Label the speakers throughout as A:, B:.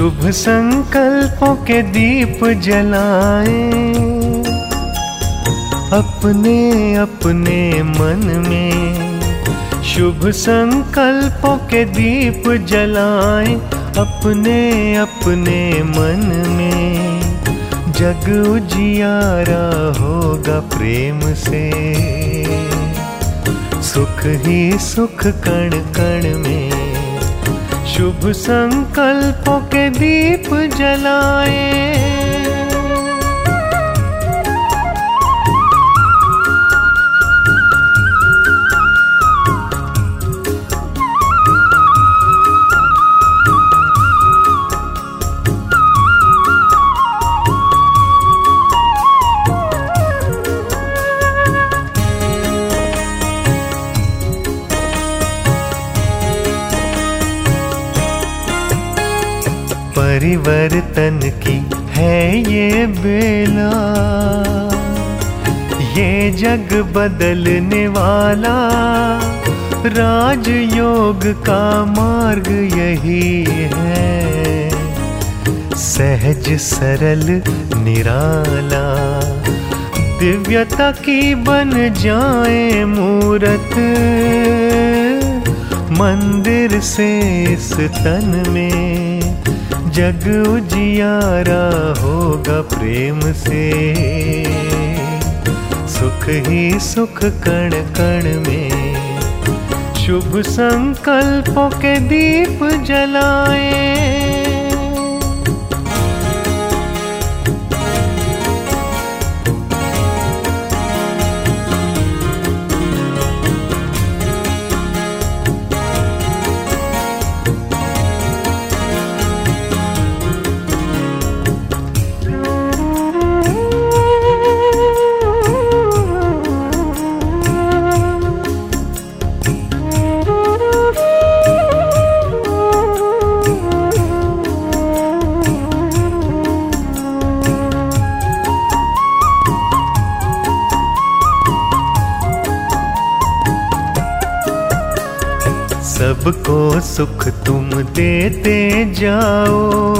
A: शुभ संकल्पों के दीप जलाएं, अपने अपने मन में। शुभ संकल्पों के दीप जलाएं, अपने अपने मन में। जग उजियारा होगा प्रेम से, सुख ही सुख कण कण में। शुभ संकल्पों के दीप जलाएं। परिवर्तन की है ये बेला, ये जग बदलने वाला। राजयोग का मार्ग यही है, सहज सरल निराला। दिव्यता की बन जाए मूरत, मंदिर से इस तन में। जग उजियारा होगा प्रेम से, सुख ही सुख कण कण में। शुभ संकल्पों के दीप जलाएं। सबको सुख तुम देते जाओ,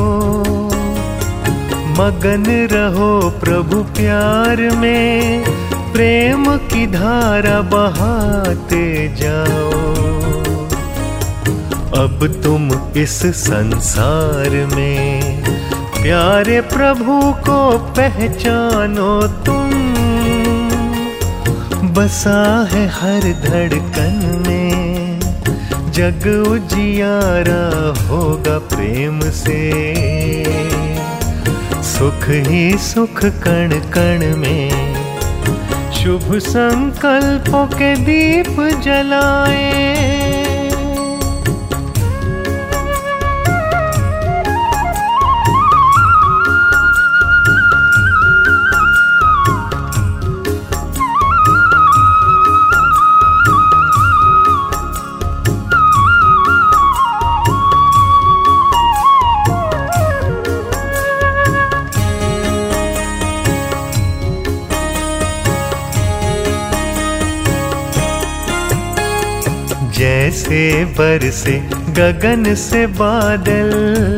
A: मगन रहो प्रभु प्यार में। प्रेम की धारा बहाते जाओ, अब तुम इस संसार में। प्यारे प्रभु को पहचानो तुम, बसा है हर धड़कन में। जग उजियारा होगा प्रेम से, सुख ही सुख कण कण में। शुभ संकल्पों के दीप जलाएं। जैसे बरसे गगन से बादल,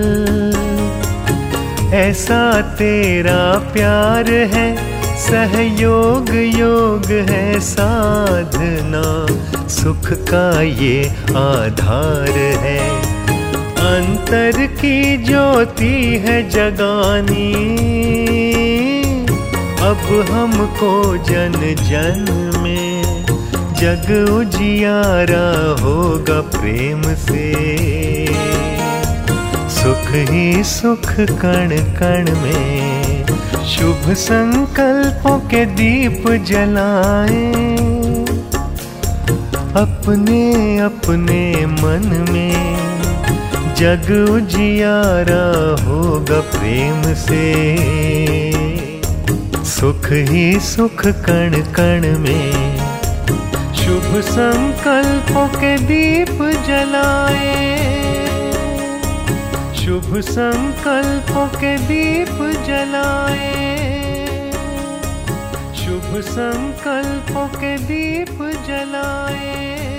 A: ऐसा तेरा प्यार है। सहयोग योग है साधना, सुख का ये आधार है। अंतर की ज्योति है जगानी, अब हमको जन जन में। जग उजियारा होगा प्रेम से, सुख ही सुख कण कण में। शुभ संकल्पों के दीप जलाएं, अपने अपने मन में। जग उजियारा होगा प्रेम से, सुख ही सुख कण कण में। शुभ संकल्पों के दीप जलाएं, शुभ संकल्पों के दीप जलाएं, शुभ संकल्पों के दीप जलाएं।